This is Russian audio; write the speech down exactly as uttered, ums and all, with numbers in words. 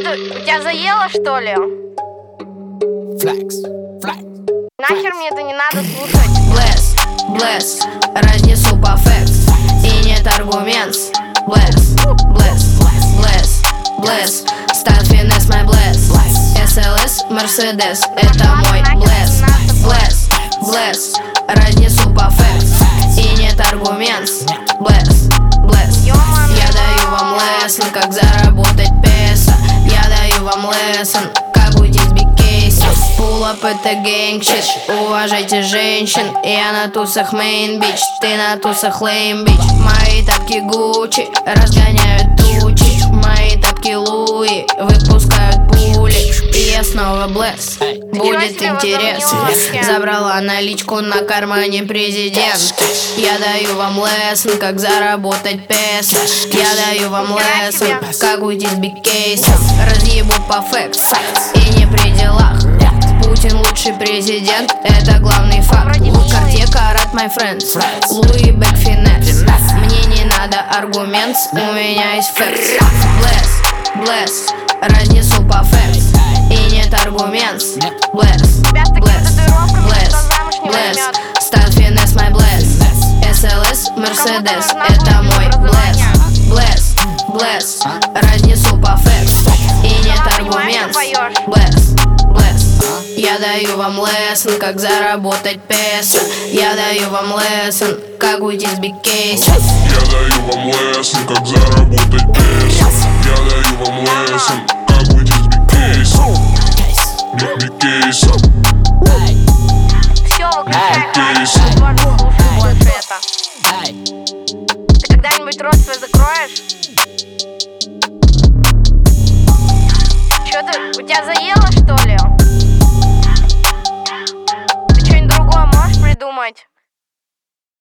Что-то у тебя заело, что ли? Флекс, флекс. Нахер мне это не надо слушать. Блэс, блэс, разнесу по фэкс. И нет аргумент. Блэс, блэс, блэс, блэс. Стат финес мой блэс. эс эл эс, Мерседес, это мой блэс. Блэс, блэс, разнесу по фэкс. И нет аргумент. Блэс, блэс. Я даю вам лессон, как заработать песо. Я даю вам лессон, как уйти с бигкейса. Pull up это гэнг-щит, уважайте женщин. Я на тусах мейн бич, ты на тусах лейм бич. Мои тапки Гуччи разгоняют тучи. Мои тапки Луи выпускают пули. И я снова блэс, будет интерес. Забрала наличку на кармане президент. Я даю вам лессон, как заработать песо. Я даю вам лессон, как уйти с бигкейса. Разъебу по фэкс и не при делах. Путин лучший президент, это главный факт. Cartier Карат, my friends, Луи Бек финес. Мне не надо аргумент, у меня есть фэкс. Блэс, блэс, разнесу по фэкс. И нет аргумент. Блэс, блэс, блэс, блэс. Стат финес, my блэс. эс эл эс, Мерседес, это мой блэс. Блэс, блэс, разнесу по фэкс. И нет аргумент. Блэс, блэс. Я даю вам лессон, как заработать песо. Я даю вам лессон, как уйти с бигкейса. Я даю вам лессон, как заработать песо. Я даю вам лессон, как уйти с бигкейса. Бигкейса. Все, выключай, хватит, слушай больше это. Ты когда-нибудь рот свой закроешь? Что ты, у тебя заело, что ли?